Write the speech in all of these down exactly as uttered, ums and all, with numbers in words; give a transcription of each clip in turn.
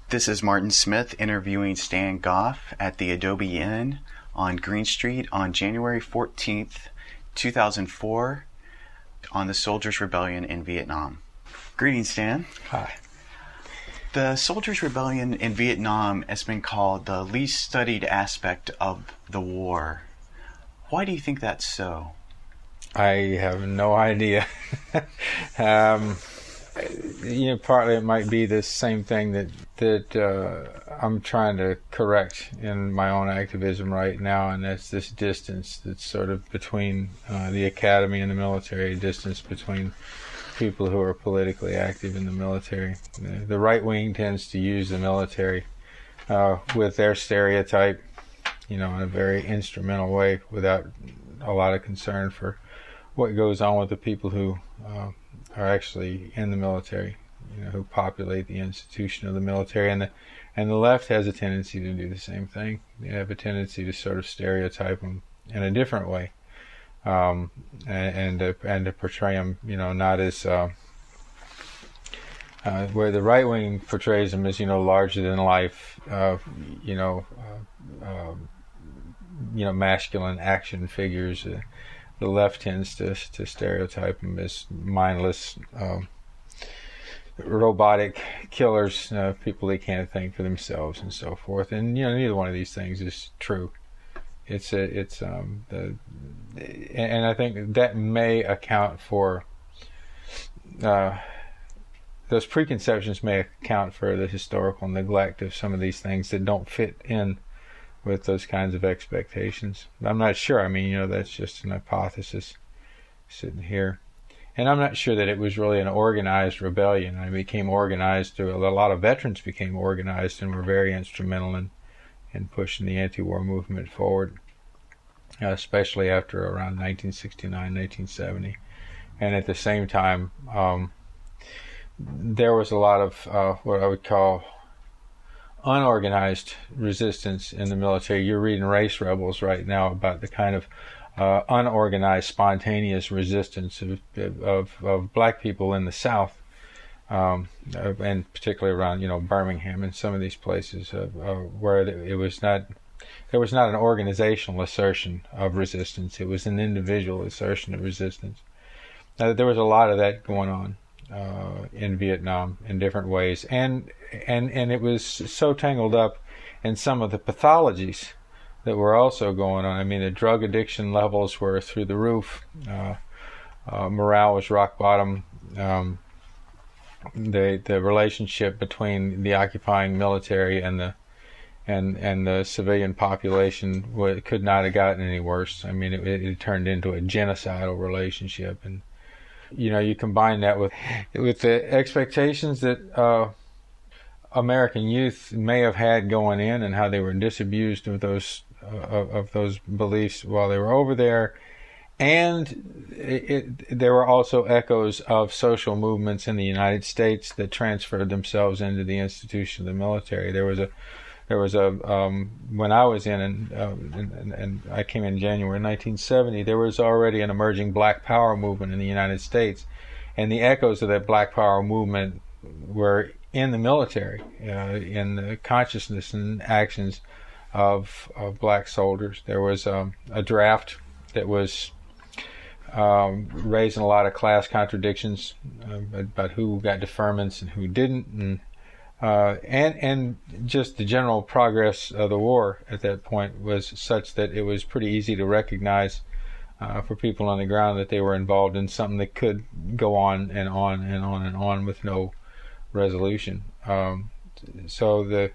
This is Martin Smith interviewing Stan Goff at the Adobe Inn on Green Street on January fourteenth, two thousand four, on the Soldiers' Rebellion in Vietnam. Greetings, Stan. Hi. The Soldiers' Rebellion in Vietnam has been called the least studied aspect of the war. Why do you think that's so? I have no idea. um, you know, partly it might be the same thing that that uh, I'm trying to correct in my own activism right now, and that's this distance that's sort of between uh, the academy and the military, distance between people who are politically active in the military. The, the right wing tends to use the military uh, with their stereotype, you know, in a very instrumental way, without a lot of concern for what goes on with the people who uh, are actually in the military, you know, who populate the institution of the military. And the, and the left has a tendency to do the same thing. They have a tendency to sort of stereotype them in a different way, um, and and to, and to portray them, you know, not as uh, uh, where the right wing portrays them as, you know, larger than life, uh, you know, uh, uh, you know, masculine action figures. Uh, The left tends to to stereotype them as mindless, um, robotic killers, uh, people that can't think for themselves, and so forth. And you know, neither one of these things is true. It's a, it's um, the, and I think that may account for uh, those preconceptions may account for the historical neglect of some of these things that don't fit in with those kinds of expectations. I'm not sure. I mean, you know, that's just an hypothesis sitting here. And I'm not sure that it was really an organized rebellion. I became organized through, a lot of veterans became organized and were very instrumental in, in pushing the anti-war movement forward, uh, especially after around nineteen sixty-nine, nineteen seventy. And at the same time, um, there was a lot of uh, what I would call unorganized resistance in the military. You're reading Race Rebels right now about the kind of uh, unorganized, spontaneous resistance of, of of black people in the South, um, and particularly around, you know, Birmingham and some of these places, uh, uh, where it was not there was not an organizational assertion of resistance. It was an individual assertion of resistance. Now, there was a lot of that going on Uh, in Vietnam in different ways, and and and it was so tangled up in some of the pathologies that were also going on. I mean, the drug addiction levels were through the roof. Uh, uh, morale was rock bottom. Um, the the relationship between the occupying military and the and and the civilian population w- could not have gotten any worse. I mean, it, it, it turned into a genocidal relationship. And you know, you combine that with with the expectations that uh, American youth may have had going in, and how they were disabused of those uh, of, of those beliefs while they were over there, and it, it, there were also echoes of social movements in the United States that transferred themselves into the institution of the military. There was a There was a um, when I was in, and, uh, and, and I came in January nineteen seventy. There was already an emerging Black Power movement in the United States, and the echoes of that Black Power movement were in the military, uh, in the consciousness and actions of of black soldiers. There was um, a draft that was um, raising a lot of class contradictions uh, about who got deferments and who didn't, and Uh, and and just the general progress of the war at that point was such that it was pretty easy to recognize uh, for people on the ground that they were involved in something that could go on and on and on and on with no resolution. Um, so the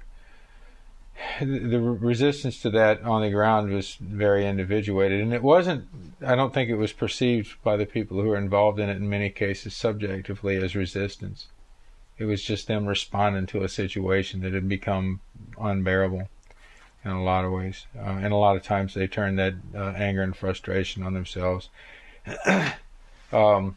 the resistance to that on the ground was very individuated, and it wasn't, I don't think it was perceived by the people who were involved in it in many cases subjectively as resistance. It was just them responding to a situation that had become unbearable in a lot of ways. Uh, and a lot of times they turned that uh, anger and frustration on themselves. um,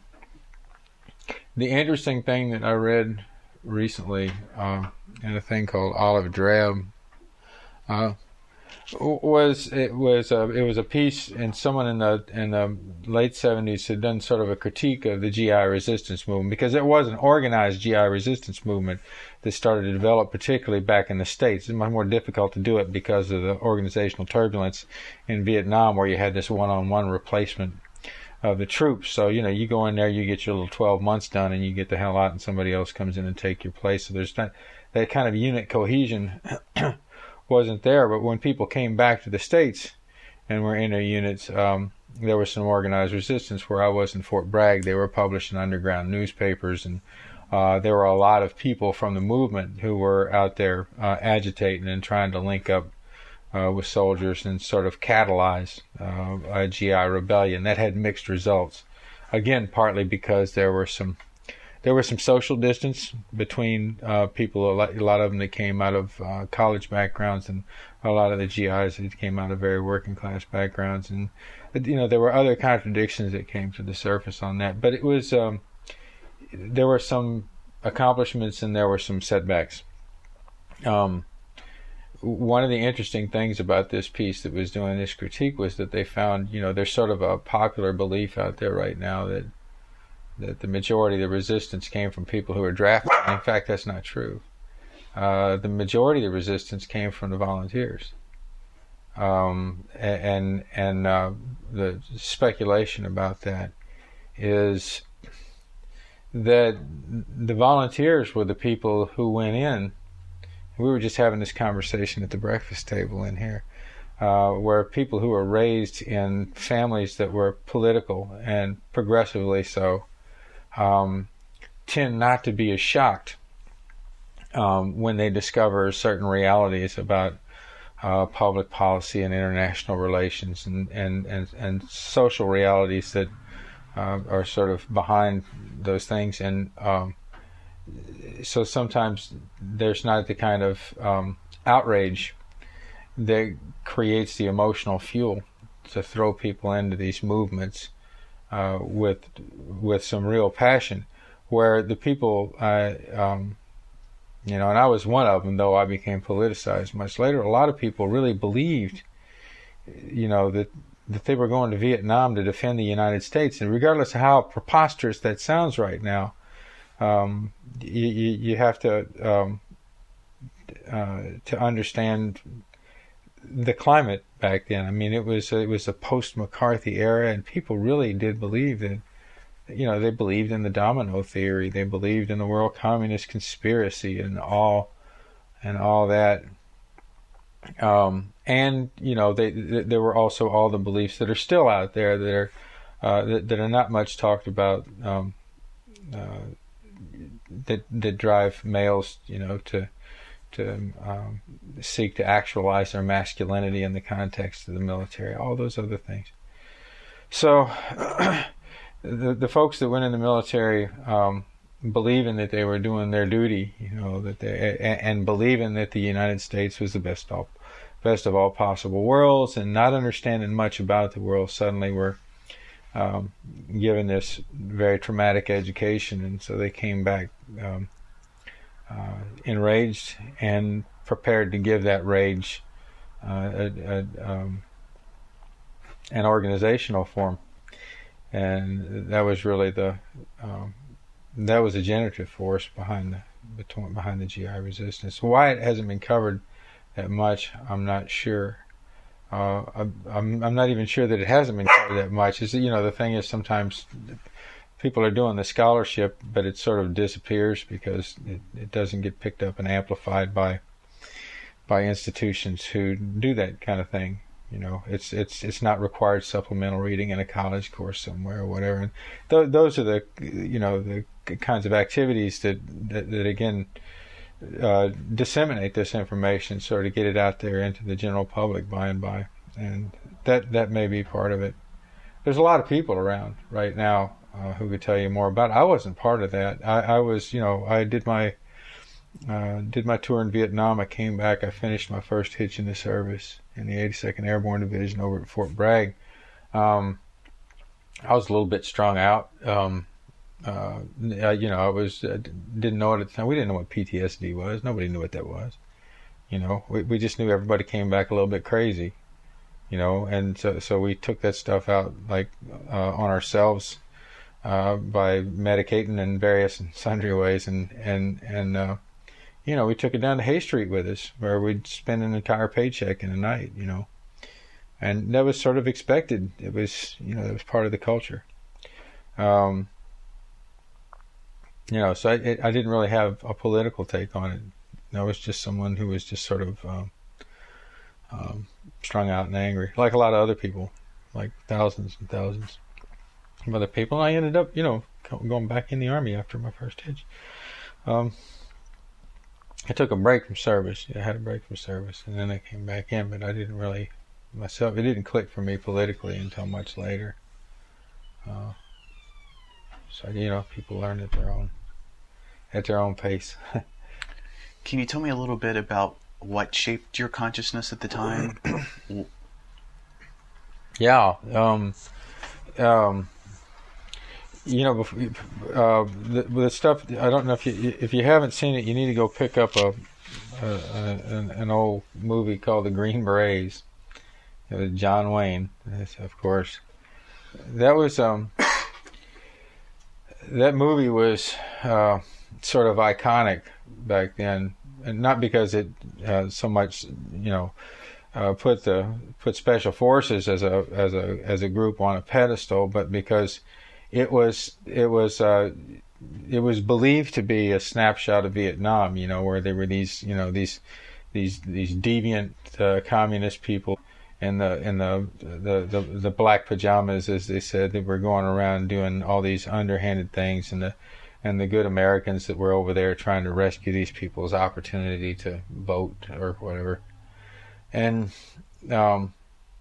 the interesting thing that I read recently uh, in a thing called Olive Drab, uh, was it was a, it was a piece, and someone in the in the late seventies had done sort of a critique of the G I resistance movement, because it was an organized G I resistance movement that started to develop, particularly back in the States. It's much more difficult to do it because of the organizational turbulence in Vietnam, where you had this one-on-one replacement of the troops. So, you know, you go in there, you get your little twelve months done, and you get the hell out, and somebody else comes in and take your place. So there's not that kind of unit cohesion wasn't there. But when people came back to the States and were in their units, um, there was some organized resistance. Where I was in Fort Bragg, they were published in underground newspapers, and uh, there were a lot of people from the movement who were out there uh, agitating and trying to link up uh, with soldiers and sort of catalyze uh, a G I rebellion. That had mixed results. Again, partly because there were some there was some social distance between uh, people. A lot, a lot of them that came out of uh, college backgrounds, and a lot of the G Is that came out of very working class backgrounds. And you know, there were other contradictions that came to the surface on that. But it was um, there were some accomplishments and there were some setbacks. Um, one of the interesting things about this piece that was doing this critique was that they found, you know, there's sort of a popular belief out there right now that that the majority of the resistance came from people who were drafted. And in fact, that's not true. Uh, the majority of the resistance came from the volunteers. Um, and and uh, the speculation about that is that the volunteers were the people who went in. We were just having this conversation at the breakfast table in here, uh, where people who were raised in families that were political and progressively so um, tend not to be as shocked um, when they discover certain realities about uh, public policy and international relations and, and, and, and social realities that uh, are sort of behind those things. And um, so sometimes there's not the kind of um, outrage that creates the emotional fuel to throw people into these movements uh, with with some real passion. Where the people, I, um, you know, and I was one of them, though I became politicized much later. A lot of people really believed, you know, that that they were going to Vietnam to defend the United States, and regardless of how preposterous that sounds right now. Um, you, you have to um, uh, to understand the climate back then. I mean, it was it was a post-McCarthy era, and people really did believe that. You know, they believed in the domino theory. They believed in the world communist conspiracy and all and all that. Um, and you know, they, they, there were also all the beliefs that are still out there that are uh, that, that are not much talked about. Um, uh, that that drive males, you know, to to um, seek to actualize their masculinity in the context of the military, all those other things. So the the folks that went in the military, um, believing that they were doing their duty, you know, that they and, and believing that the United States was the best all best of all possible worlds, and not understanding much about the world, suddenly were Um, given this very traumatic education, and so they came back um, uh, enraged and prepared to give that rage uh, a, a, um, an organizational form, and that was really the um, that was the generative force behind the between, behind the G I resistance. Why it hasn't been covered that much, I'm not sure. Uh, I'm I'm not even sure that it hasn't been covered that much. Is you know the thing is sometimes people are doing the scholarship, but it sort of disappears because it, it doesn't get picked up and amplified by by institutions who do that kind of thing. You know, it's it's it's not required supplemental reading in a college course somewhere or whatever. And th- those are the you know the kinds of activities that that, that again. Uh, disseminate this information, sort of get it out there into the general public by and by, and that that may be part of it. There's a lot of people around right now uh, who could tell you more about it. I wasn't part of that. I, I was, you know, I did my uh, did my tour in Vietnam. I came back. I finished my first hitch in the service in the eighty-second Airborne Division over at Fort Bragg. Um, I was a little bit strung out. Um, Uh, you know, I was uh, didn't know it at the time. We didn't know what P T S D was. Nobody knew what that was. You know, we we just knew everybody came back a little bit crazy. You know, and so so we took that stuff out like uh, on ourselves uh, by medicating in various and sundry ways, and and and uh, you know, we took it down to Hay Street with us, where we'd spend an entire paycheck in a night. You know, and that was sort of expected. It was, you know, it was part of the culture. Um, you know, so I it, I didn't really have a political take on it. I was just someone who was just sort of um, um, strung out and angry, like a lot of other people, like thousands and thousands of other people. And I ended up, you know, going back in the Army after my first hitch. Um, I took a break from service. I had a break from service, and then I came back in, but I didn't really, myself, it didn't click for me politically until much later. Uh, so, you know, people learn at their own, at their own pace. Can you tell me a little bit about what shaped your consciousness at the time? Yeah. Um, um, you know, uh, the, the stuff, I don't know if you, if you haven't seen it, you need to go pick up a, a, a an, an old movie called The Green Berets. It was John Wayne, of course. That was, um, that movie was, uh, sort of iconic back then, and not because it uh, so much, you know, uh, put the put special forces as a as a as a group on a pedestal, but because it was it was uh, it was believed to be a snapshot of Vietnam, you know, where there were these, you know, these these these deviant uh, communist people in the in the, the the the black pajamas, as they said, that were going around doing all these underhanded things, and the and the good Americans that were over there trying to rescue these people's opportunity to vote or whatever. And, um,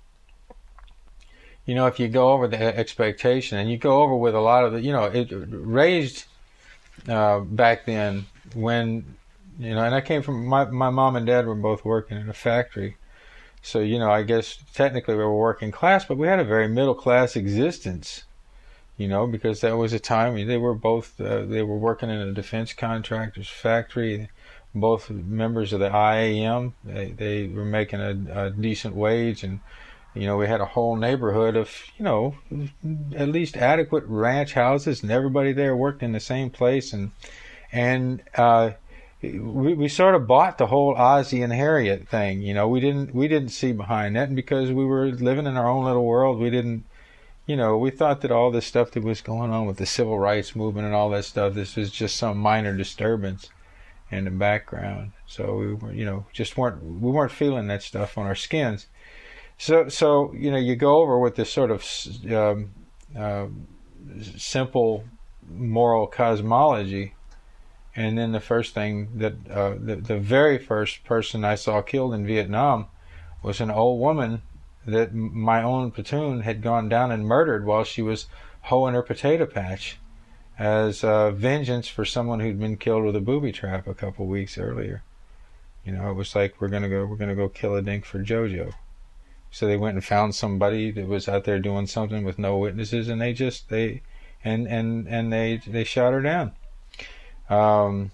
you know, if you go over the expectation, and you go over with a lot of the, you know, it raised uh, back then when, you know, and I came from, my, my mom and dad were both working in a factory. So, you know, I guess technically we were working class, but we had a very middle class existence. You know, because that was a time they were both uh, they were working in a defense contractor's factory, both members of the I A M. They they were making a, a decent wage, and you know, we had a whole neighborhood of, you know, at least adequate ranch houses, and everybody there worked in the same place, and and uh, we we sort of bought the whole Ozzie and Harriet thing. You know, we didn't we didn't see behind that, and because we were living in our own little world, we didn't. You know, we thought that all this stuff that was going on with the civil rights movement and all that stuff, this was just some minor disturbance in the background. So we were, you know, just weren't we weren't feeling that stuff on our skins. So, so you know, you go over with this sort of um, uh, simple moral cosmology, and then the first thing that uh, the the very first person I saw killed in Vietnam was an old woman that my own platoon had gone down and murdered while she was hoeing her potato patch as uh, vengeance for someone who'd been killed with a booby trap a couple weeks earlier. You know, it was like, we're gonna go, we're gonna go kill a dink for JoJo. So they went and found somebody that was out there doing something with no witnesses, and they just they and and and they they shot her down. Um,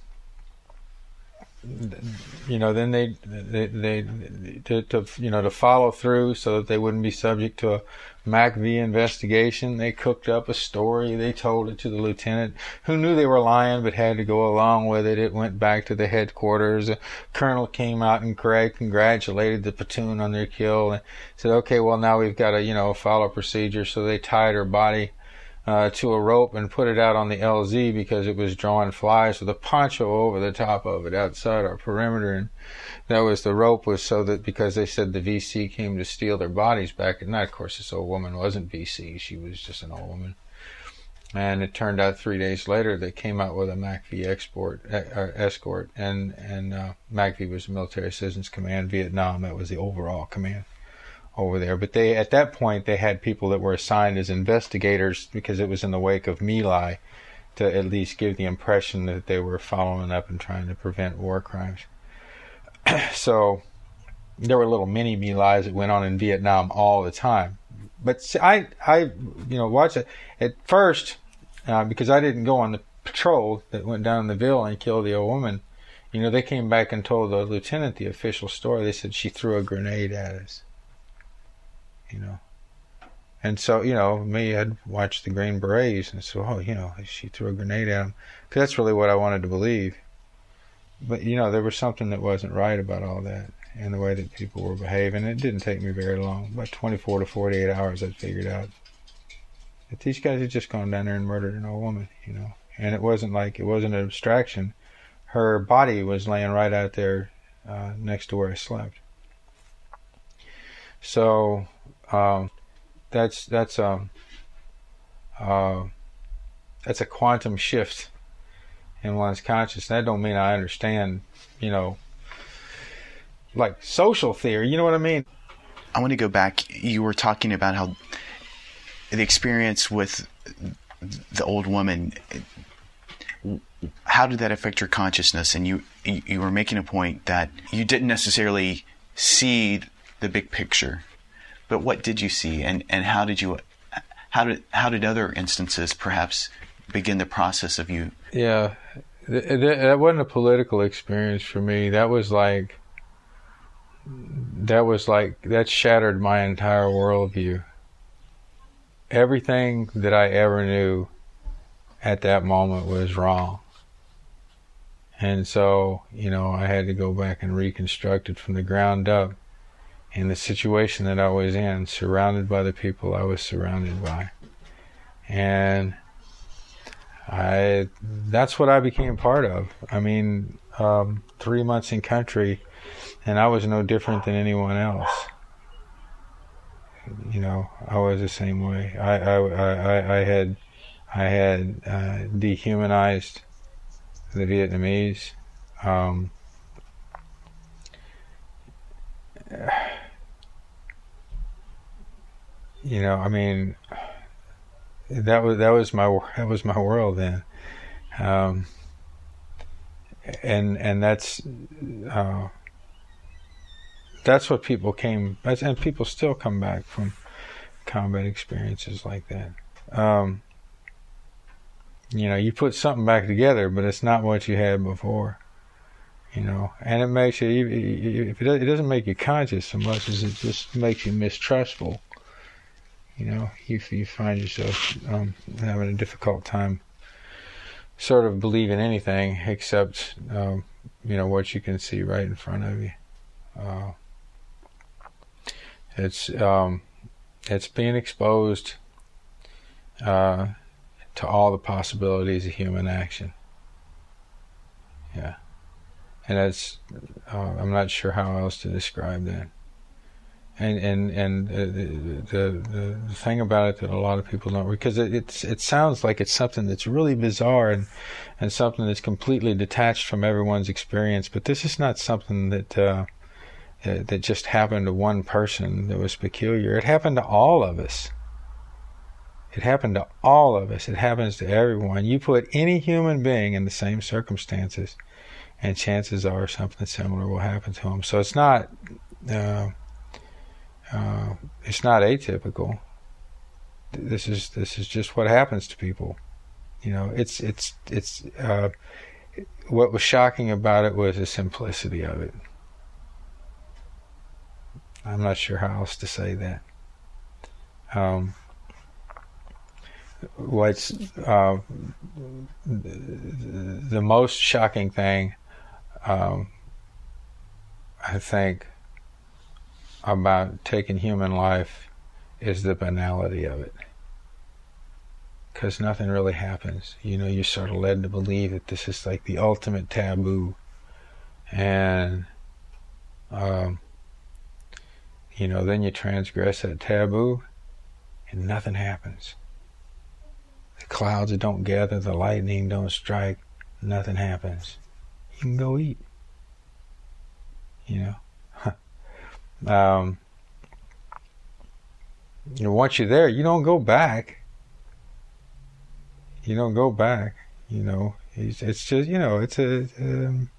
you know, then they, they, they, to, to, you know, to follow through so that they wouldn't be subject to a MACV investigation, they cooked up a story. They told it to the lieutenant, who knew they were lying but had to go along with it. It went back to the headquarters. The colonel came out and congratulated the platoon on their kill and said, okay, well, now we've got to, you know, follow procedure. So they tied her body Uh, to a rope and put it out on the L Z because it was drawing flies with a poncho over the top of it outside our perimeter. And that was, the rope was so that, because they said the V C came to steal their bodies back at night. Of course, this old woman wasn't V C. She was just an old woman. And it turned out three days later they came out with a MACV export, uh, escort. And, and uh, MACV was the Military Assistance Command Vietnam. That was the overall command over there. But they, at that point, they had people that were assigned as investigators because it was in the wake of My Lai, to at least give the impression that they were following up and trying to prevent war crimes. So there were little mini My Lais that went on in Vietnam all the time. But see, I, I, you know, watched it at first uh, because I didn't go on the patrol that went down in the Ville and killed the old woman You know, they came back and told the lieutenant the official story. They said she threw a grenade at us. You know. And so, you know, me, I'd watched the Green Berets and so, oh, you know, she threw a grenade at them. Because that's really what I wanted to believe. But, you know, there was something that wasn't right about all that and the way that people were behaving. It didn't take me very long. About twenty-four to forty-eight hours, I figured out that these guys had just gone down there and murdered an old woman, you know. And it wasn't like, it wasn't an abstraction. Her body was laying right out there uh, next to where I slept. So, um, that's, that's, um, uh, that's a quantum shift in one's consciousness. That don't mean I understand, you know, like social theory, you know what I mean? I want to go back. You were talking about how the experience with the old woman, how did that affect your consciousness? And you, you were making a point that you didn't necessarily see the big picture, but what did you see, and, and how did you, how did how did other instances perhaps begin the process of you? Yeah, that wasn't a political experience for me. That was like, that was like, that shattered my entire worldview. Everything that I ever knew at that moment was wrong. And so, you know, I had to go back and reconstruct it from the ground up in the situation that I was in, surrounded by the people I was surrounded by. And I, that's what I became part of. I mean, um, three months in country, and I was no different than anyone else. You know, I was the same way. I, I, I, I had, I had uh, dehumanized the Vietnamese. Um, you know, I mean, that was that was my that was my world then, um, and and that's uh, that's what people came, and people still come back from combat experiences like that. Um, you know, you put something back together, but it's not what you had before. You know, and it makes you, if it doesn't make you conscious so much as it just makes you mistrustful. You know, you, you find yourself um, having a difficult time sort of believing anything except, um, you know, what you can see right in front of you. Uh, it's, um, it's being exposed uh, to all the possibilities of human action. Yeah. And that's, uh, I'm not sure how else to describe that. And and and uh, the, the the thing about it that a lot of people don't, because it it's, it sounds like it's something that's really bizarre and and something that's completely detached from everyone's experience. But this is not something that uh, that just happened to one person that was peculiar. It happened to all of us. It happened to all of us. It happens to everyone. You put any human being in the same circumstances, and chances are something similar will happen to them. So it's not. Uh, Uh, it's not atypical. This is this is just what happens to people. You know, it's it's it's. Uh, what was shocking about it was the simplicity of it. I'm not sure how else to say that. Um, what's uh, the, the most shocking thing, um, I think, about taking human life is the banality of it. Because nothing really happens. You know, you're sort of led to believe that this is like the ultimate taboo. And, um, you know, then you transgress that taboo and nothing happens. The clouds don't gather, the lightning don't strike, nothing happens. You can go eat. You know? Um, you know, once you're there, you don't go back. You don't go back. You know, it's, it's just, you know, it's a. Um,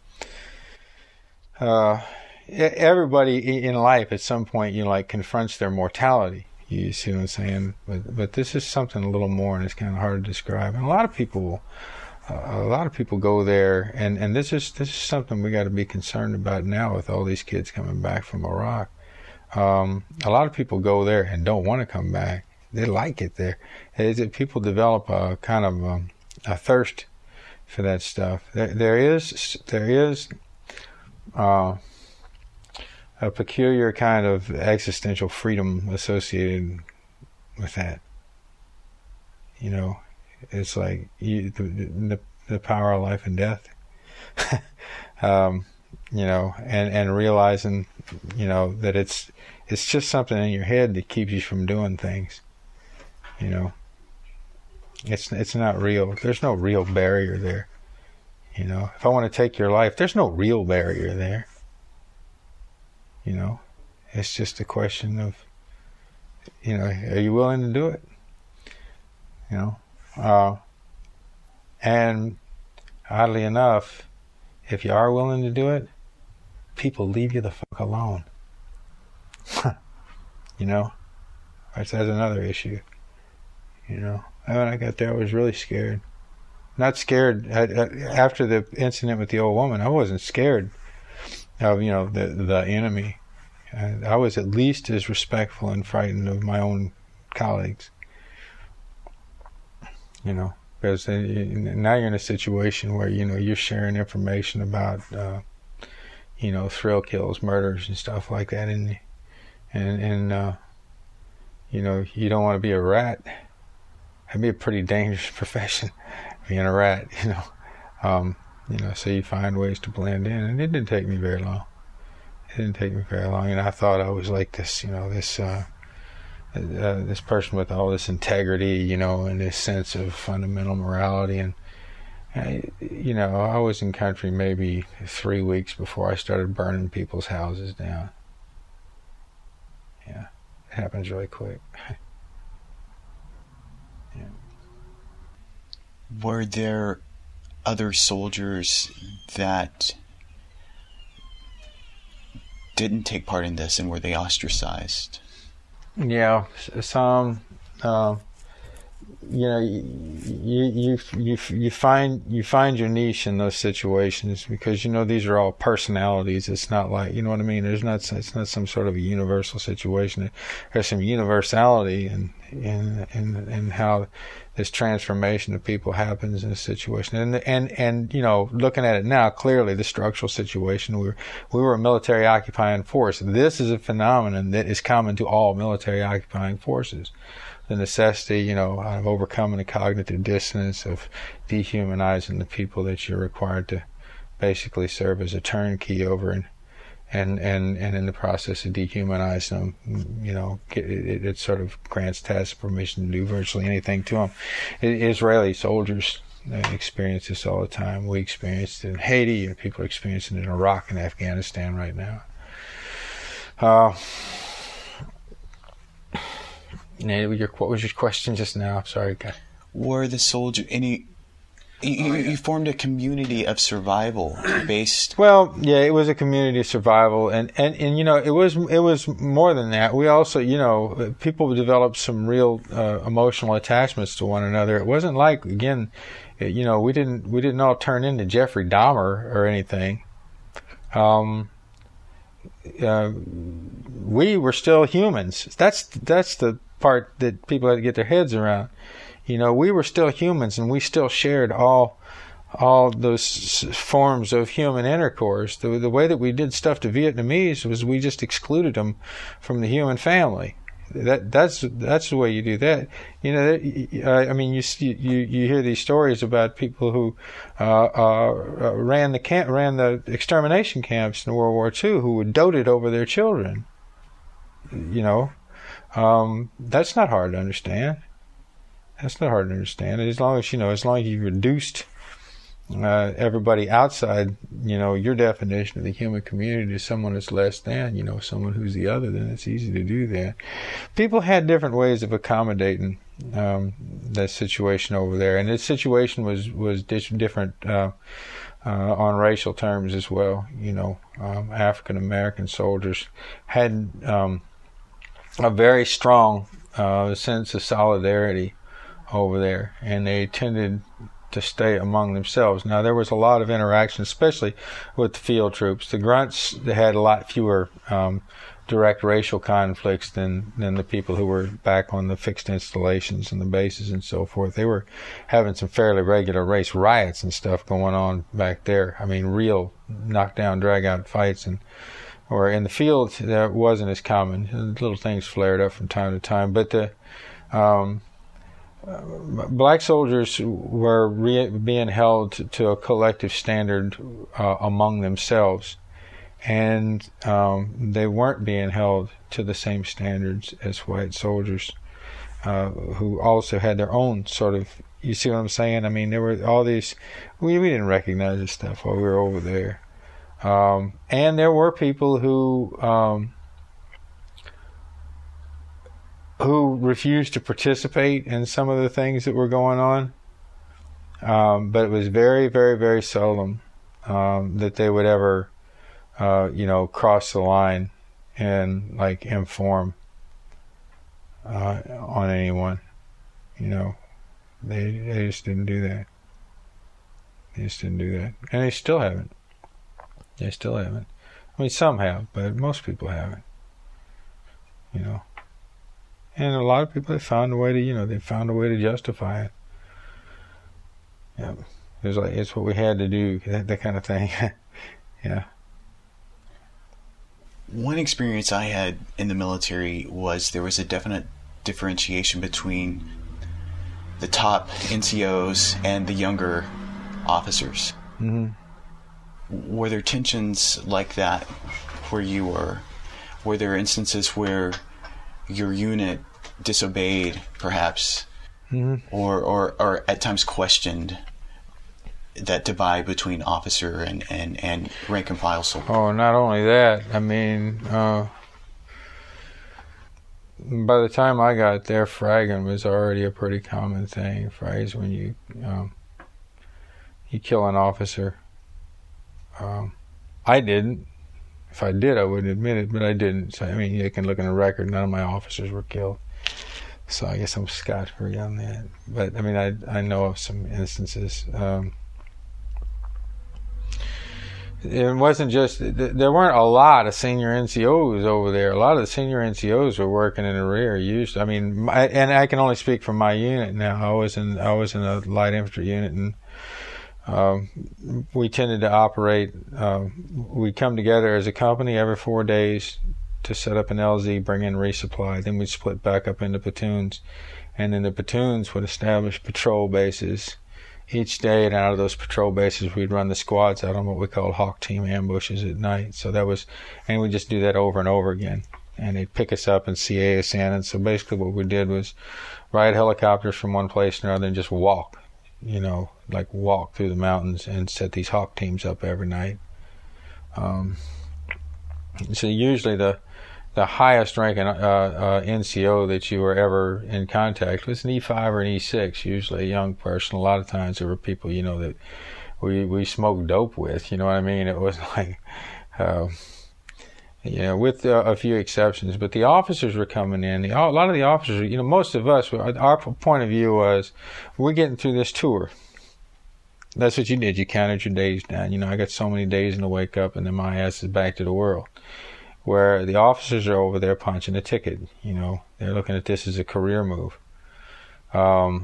uh, everybody in life at some point, you know, like confronts their mortality. You see what I'm saying? But but this is something a little more, and it's kind of hard to describe. And a lot of people a lot of people go there, and, and this is this is something we got to be concerned about now with all these kids coming back from Iraq. Um, a lot of people go there and don't want to come back. They like it there. Is it people develop a kind of um, a thirst for that stuff. There, there is there is uh, a peculiar kind of existential freedom associated with that. You know, it's like you, the, the the power of life and death. um, you know, and, and realizing, you know, that it's it's just something in your head that keeps you from doing things. You know, it's it's not real. There's no real barrier there. You know, if I want to take your life, there's no real barrier there. You know, it's just a question of, you know, are you willing to do it? You know, uh, and oddly enough, if you are willing to do it, people leave you the fuck alone. You know, that's, that's another issue. You know, when I got there, I was really scared. Not scared I, I, after the incident with the old woman. I wasn't scared of, you know, the the enemy. I, I was at least as respectful and frightened of my own colleagues. You know, because now you're in a situation where, you know, you're sharing information about, uh, you know, thrill kills, murders, and stuff like that, and and and uh, you know, you don't want to be a rat. That'd be a pretty dangerous profession, being a rat. You know, um, you know, so you find ways to blend in, and it didn't take me very long. It didn't take me very long, and I thought I was like this, you know, this. Uh, Uh, this person with all this integrity, you know, and this sense of fundamental morality. And, I, you know, I was in country maybe three weeks before I started burning people's houses down. Yeah, it happens really quick. Yeah. Were there other soldiers that didn't take part in this, and were they ostracized? Yeah, some, uh, you know, you, you you you find you find your niche in those situations, because, you know, these are all personalities. It's not like, you know what I mean. There's not it's not some sort of a universal situation. There's some universality in in in, in how this transformation of people happens in a situation. And and and you know, looking at it now, clearly the structural situation, we were we were a military occupying force. This is a phenomenon that is common to all military occupying forces. The necessity, you know, of overcoming the cognitive dissonance, of dehumanizing the people that you're required to basically serve as a turnkey over, and and and, and in the process of dehumanizing them, you know, it, it sort of grants tacit permission to do virtually anything to them. Israeli soldiers experience this all the time. We experienced it in Haiti, and people are experiencing it in Iraq and Afghanistan right now. Uh, What was your question just now? I'm sorry, guy. Were the soldiers any? You, you formed a community of survival based. Well, yeah, it was a community of survival, and, and, and you know, it was it was more than that. We also, you know, people developed some real uh, emotional attachments to one another. It wasn't like, again, you know, we didn't we didn't all turn into Jeffrey Dahmer or anything. Um, uh, we were still humans. That's that's the part that people had to get their heads around. You know, we were still humans, and we still shared all all those forms of human intercourse. The, the way that we did stuff to Vietnamese was we just excluded them from the human family. That that's that's the way you do that. You know, I mean, you you you hear these stories about people who uh, uh, ran the camp, ran the extermination camps in World War Two, who doted over their children. You know, um, that's not hard to understand. That's not hard to understand. As long as, you know, as long as you reduced uh, everybody outside, you know, your definition of the human community to someone that's less than, you know, someone who's the other, then it's easy to do that. People had different ways of accommodating um, that situation over there, and this situation was was different uh, uh, on racial terms as well. You know, um, African American soldiers had um, a very strong uh, sense of solidarity over there, and they tended to stay among themselves. Now, there was a lot of interaction, especially with the field troops. The grunts, they had a lot fewer um, direct racial conflicts than, than the people who were back on the fixed installations and the bases and so forth. They were having some fairly regular race riots and stuff going on back there. I mean, real knockdown, drag-out fights. And or in the field, that wasn't as common. Little things flared up from time to time. But the um, black soldiers were re- being held to, to a collective standard uh, among themselves. And um, they weren't being held to the same standards as white soldiers, uh, who also had their own sort of, you see what I'm saying? I mean, there were all these, we, we didn't recognize this stuff while we were over there. Um, and there were people who, um, who refused to participate in some of the things that were going on. Um, but it was very, very, very seldom um, that they would ever Uh, you know, cross the line and like inform uh, on anyone. You know, they they just didn't do that. They just didn't do that, and they still haven't. They still haven't. I mean, some have, but most people haven't. You know, and a lot of people have found a way to, you know, they found a way to justify it. Yeah, it was like it's what we had to do, that, that kind of thing. Yeah. One experience I had in the military was there was a definite differentiation between the top N C Os and the younger officers. Mm-hmm. Were there tensions like that where you were? Were there instances where your unit disobeyed, perhaps, mm-hmm. or, or or at times questioned that divide between officer and, and, and rank and file soldier? Oh, not only that. I mean, uh, by the time I got there, fragging was already a pretty common thing. Frags when you um, you kill an officer. Um, I didn't. If I did, I wouldn't admit it, but I didn't. So I mean, you can look in the record. None of my officers were killed. So I guess I'm scot-free on that. But I mean, I I know of some instances. Um, It wasn't just, there weren't a lot of senior N C Os over there. A lot of the senior N C Os were working in the rear. Usually, I mean, my, and I can only speak for my unit now. I was in, I was in a light infantry unit, and um, we tended to operate. Uh, we'd come together as a company every four days to set up an L Z, bring in resupply. Then we'd split back up into platoons, and then the platoons would establish patrol bases each day, and out of those patrol bases, we'd run the squads out on what we called Hawk Team ambushes at night. So that was, and we just do that over and over again. And they'd pick us up and C A us in. And so basically what we did was ride helicopters from one place to another and just walk, you know, like walk through the mountains and set these Hawk Teams up every night. Um, so usually the the highest ranking uh, uh, N C O that you were ever in contact with was an E five or an E six, usually a young person. A lot of times there were people, you know, that we, we smoked dope with, you know what I mean? It was like, uh, you know, with uh, a few exceptions. But the officers were coming in. The, a lot of the officers, you know, most of us, our point of view was, we're getting through this tour. That's what you did. You counted your days down. You know, I got so many days in to wake up, and then my ass is back to the world. Where the officers are over there punching a ticket, you know, they're looking at this as a career move. Um,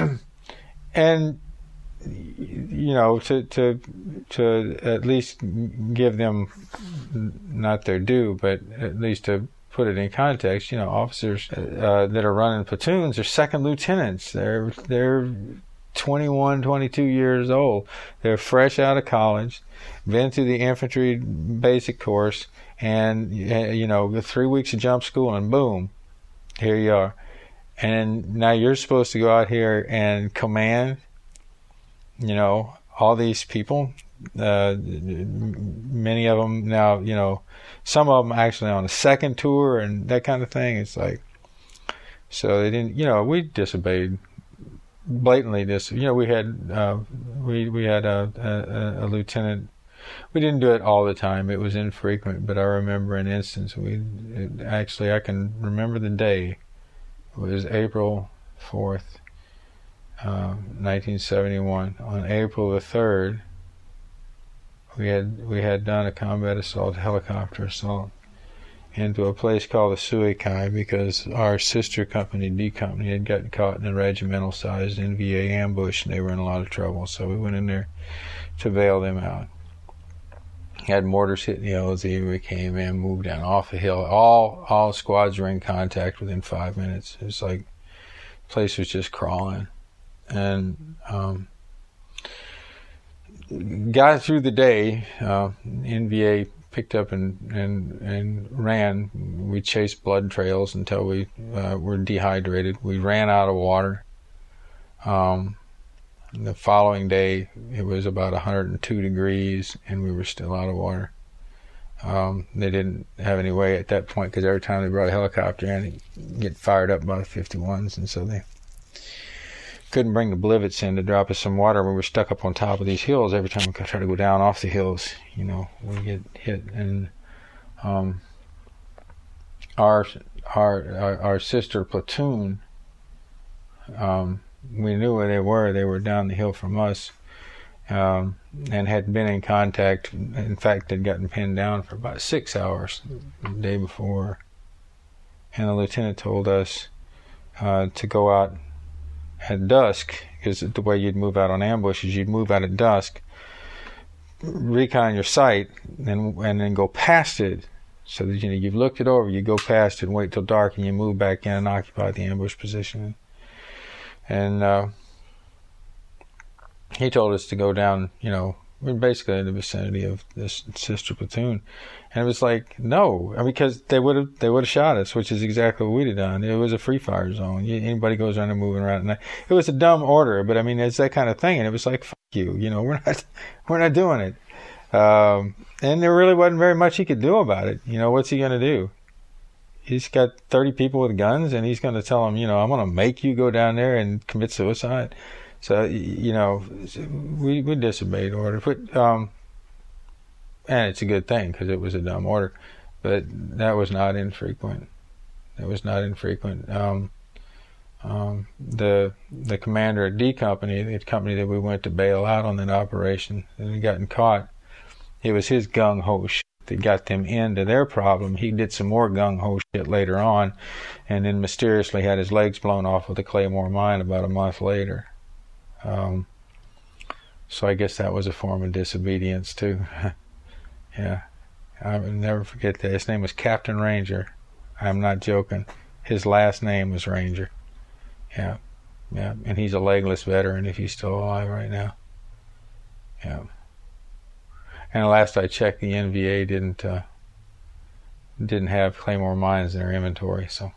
and, you know, to, to, to at least give them not their due, but at least to put it in context, you know, officers uh, that are running platoons are second lieutenants. They're, they're twenty-one, twenty-two years old. They're fresh out of college, been through the infantry basic course, and, you know, three weeks of jump school, and boom, here you are. And now you're supposed to go out here and command, you know, all these people. Uh, many of them now, you know, some of them actually on a second tour and that kind of thing. It's like, so they didn't, you know, we disobeyed. Blatantly dis, you know, we had, uh, we, we had a, a, a lieutenant. We didn't do it all the time. It was infrequent, but I remember an instance. We it, actually, I can remember the day. It was April fourth, uh, nineteen seventy-one. On April the third, we had we had done a combat assault, helicopter assault, into a place called the Suikai because our sister company, D Company, had gotten caught in a regimental-sized N V A ambush, and they were in a lot of trouble. So we went in there to bail them out. Had mortars hitting the L Z. We came in, moved down off the hill. All all squads were in contact within five minutes. It was like the place was just crawling. And um, got through the day. Uh, N V A picked up and, and and ran. We chased blood trails until we uh, were dehydrated. We ran out of water. Um, the following day, it was about one hundred two degrees, and we were still out of water. Um, they didn't have any way at that point because every time they brought a helicopter in, it'd get fired up by the fifty-ones, and so they couldn't bring the Blivets in to drop us some water. We were stuck up on top of these hills. Every time we try to go down off the hills, you know, we get hit. And um, our, our our our sister platoon, um, we knew where they were. They were down the hill from us, um, and had been in contact. In fact, they'd gotten pinned down for about six hours the day before. And the lieutenant told us uh, to go out at dusk, because the way you'd move out on ambushes, you'd move out at dusk, recon your sight, and and then go past it, so that you know you've looked it over. You go past it and wait till dark, and you move back in and occupy the ambush position. And uh, he told us to go down. You know, we're basically in the vicinity of this sister platoon, and it was like no, because they would have they would have shot us, which is exactly what we'd have done. It was a free fire zone. Anybody goes around and moving around, and it was a dumb order, but I mean it's that kind of thing. And it was like fuck you, you know, we're not we're not doing it. Um, and there really wasn't very much he could do about it. You know, what's he going to do? He's got thirty people with guns, and he's going to tell them, you know, I'm going to make you go down there and commit suicide. So, you know, we, we disobeyed order. But, um, and it's a good thing because it was a dumb order. But that was not infrequent. That was not infrequent. Um, um, the the commander at D Company, the company that we went to bail out on that operation, and had gotten caught, it was his gung-ho shit that got them into their problem. He did some more gung-ho shit later on, and then mysteriously had his legs blown off with a Claymore mine about a month later. Um, so I guess that was a form of disobedience too. Yeah, I will never forget that. His name was Captain Ranger. I'm not joking. His last name was Ranger. Yeah, yeah, and he's a legless veteran if he's still alive right now. Yeah. And last I checked, the N V A didn't uh, didn't have Claymore mines in their inventory. So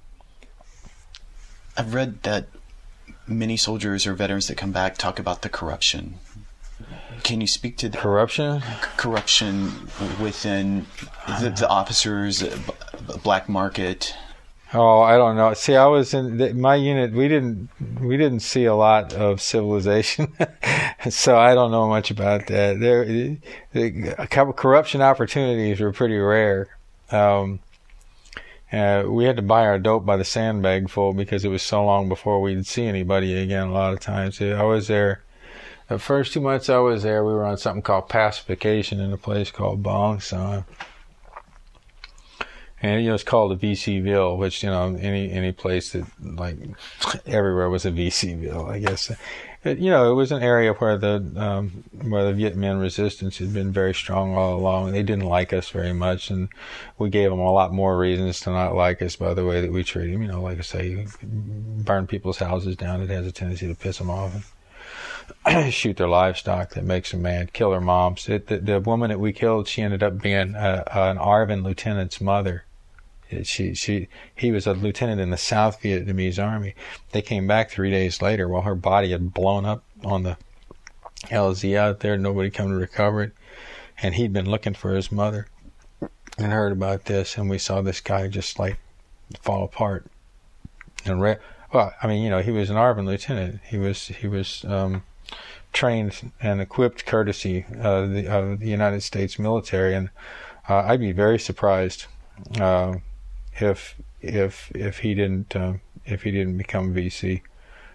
I've read that many soldiers or veterans that come back talk about the corruption. Can you speak to the corruption? C- corruption within the, the officers, uh, b- black market? Oh, I don't know. See, I was in the, my unit. We didn't we didn't see a lot of civilization, so I don't know much about that. There, the corruption opportunities were pretty rare. Um, uh, we had to buy our dope by the sandbag full because it was so long before we'd see anybody again. A lot of times, I was there. The first two months I was there, we were on something called pacification in a place called Bong San. And, you know, it's called a V C-ville, which, you know, any any place that, like, everywhere was a V C-ville, I guess. It, you know, it was an area where the um, where the Viet Minh resistance had been very strong all along. They didn't like us very much, and we gave them a lot more reasons to not like us by the way that we treated them. You know, like I say, you burn people's houses down. It has a tendency to piss them off. And shoot their livestock. That makes them mad. Kill their moms. It, the, the woman that we killed, she ended up being a, an A R V N lieutenant's mother. She, she, he was a lieutenant in the South Vietnamese Army. They came back three days later while her body had blown up on the L Z out there. Nobody come to recover it. And he'd been looking for his mother and heard about this. And we saw this guy just like fall apart. And re- well, I mean, you know, he was an A R V N lieutenant. He was, he was, um, trained and equipped courtesy of uh, the, uh, the United States military. And, uh, I'd be very surprised, uh, if if if he didn't uh, if he didn't become V C.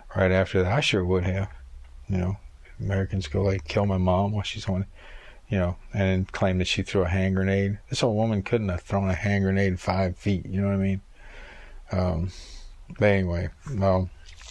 right after that. I sure would have. You know, Americans go like kill my mom while she's on, you know, and then claim that she threw a hand grenade. This old woman couldn't have thrown a hand grenade five feet. You know what I mean? Um, but anyway, um,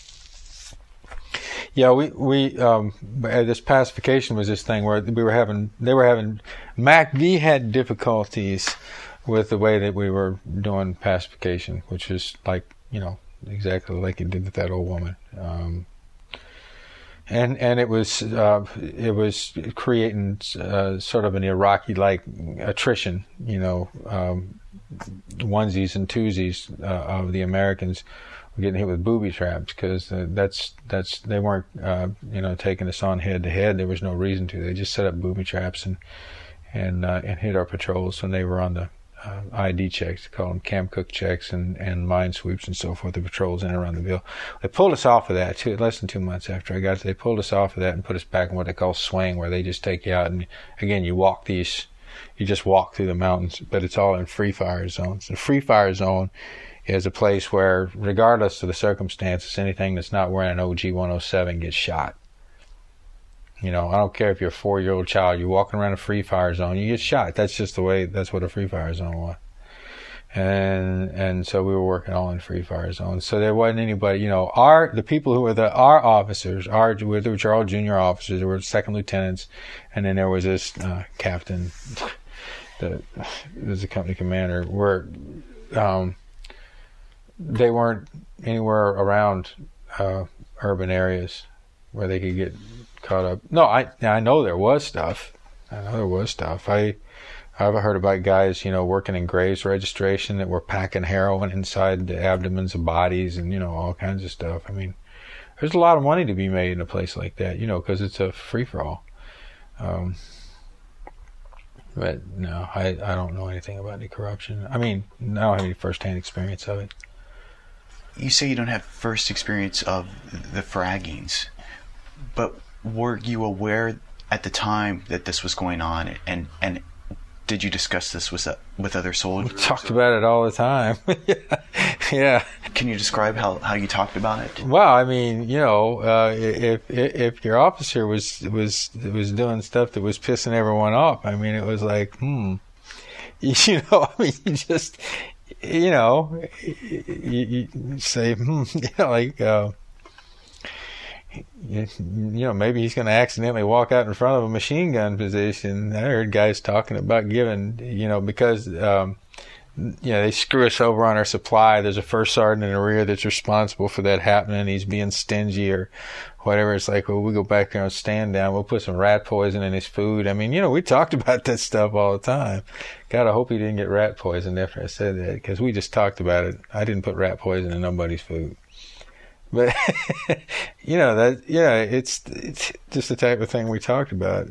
yeah, we we um, this pacification was this thing where we were having they were having M A C V had difficulties with the way that we were doing pacification, which is like, you know, exactly like it did with that old woman, um, and and it was uh, it was creating uh, sort of an Iraqi-like attrition, you know, um, onesies and twosies uh, of the Americans getting hit with booby traps, because uh, that's that's they weren't uh, you know taking us on head to head. There was no reason to. They just set up booby traps and and uh, and hit our patrols when they were on the uh, I D checks. They call them Camp Cook checks and and mine sweeps and so forth. The patrols in and around the Ville. They pulled us off of that too. Less than two months after I got there, they pulled us off of that and put us back in what they call swing, where they just take you out and again you walk these. You just walk through the mountains, but it's all in free fire zones. The free fire zone is a place where, regardless of the circumstances, anything that's not wearing an O G one oh seven gets shot. You know, I don't care if you're a four-year-old child, you're walking around a free fire zone, you get shot. That's just the way, that's what a free fire zone was. And and so we were working all in free fire zones. So there wasn't anybody, you know, our, the people who were the, our officers, our, which are all junior officers, there were second lieutenants, and then there was this uh, captain, the, was the company commander, were, um, they weren't anywhere around uh, urban areas where they could get caught up. No, I I know there was stuff. I know there was stuff. I I've heard about guys, you know, working in graves registration that were packing heroin inside the abdomens of bodies and, you know, all kinds of stuff. I mean, there's a lot of money to be made in a place like that, you know, because it's a free-for-all. Um, but no, I, I don't know anything about any corruption. I mean, I don't have any first-hand experience of it. You say you don't have first experience of the fraggings, but were you aware at the time that this was going on, and and did you discuss this with with other soldiers? We talked about it all the time. yeah. yeah. Can you describe how, how you talked about it? Well, I mean, you know, uh, if, if if your officer was was was doing stuff that was pissing everyone off, I mean, it was like, hmm, you know, I mean, you just. You know, you, you say, hmm, you know, like, uh, you, you know, maybe he's going to accidentally walk out in front of a machine gun position. I heard guys talking about giving, you know, because, um, you know, they screw us over on our supply. There's a first sergeant in the rear that's responsible for that happening. He's being stingy or whatever. It's like, well, we go back there and stand down. We'll put some rat poison in his food. I mean, you know, we talked about that stuff all the time. God, I hope he didn't get rat poison after I said that, because we just talked about it. I didn't put rat poison in nobody's food. But, you know, that, yeah, it's, it's just the type of thing we talked about.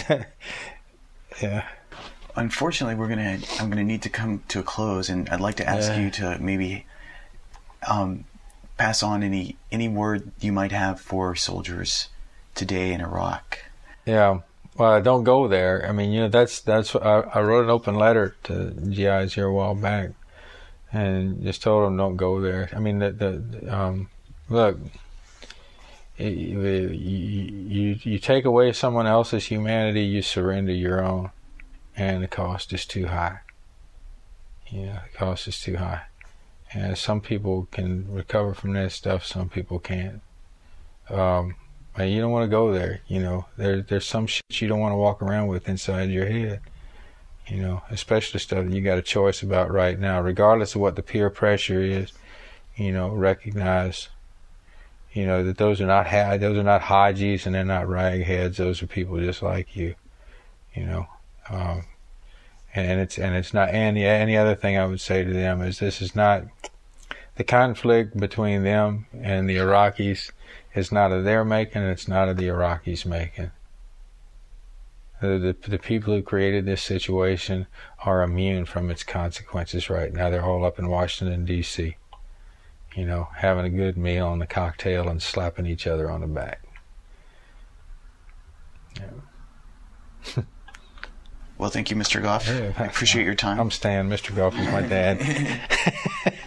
yeah. Unfortunately, we're gonna. I'm gonna need to come to a close, and I'd like to ask yeah. you to maybe um, pass on any any word you might have for soldiers today in Iraq. Yeah, well, don't go there. I mean, you know, that's that's. I, I wrote an open letter to G Is here a while back, and just told them don't go there. I mean, the the um, look. You, you you take away someone else's humanity, you surrender your own. And the cost is too high. Yeah, the cost is too high. And some people can recover from that stuff, some people can't. Um, and you don't want to go there, you know. There, there's some shit you don't want to walk around with inside your head. You know, especially stuff that you got a choice about right now. Regardless of what the peer pressure is, you know, recognize, you know, that those are not ha- those are not Hajis and they're not ragheads. Those are people just like you, you know. Um, and it's and it's not any any other thing I would say to them is this is not the conflict between them and the Iraqis is not of their making, and it's not of the Iraqis making. The, the the people who created this situation are immune from its consequences right now. They're all up in Washington D C, you know, having a good meal and a cocktail and slapping each other on the back. Yeah. Well, thank you, Mister Goff. Yeah, I appreciate your time. I'm Stan. Mister Goff is my dad.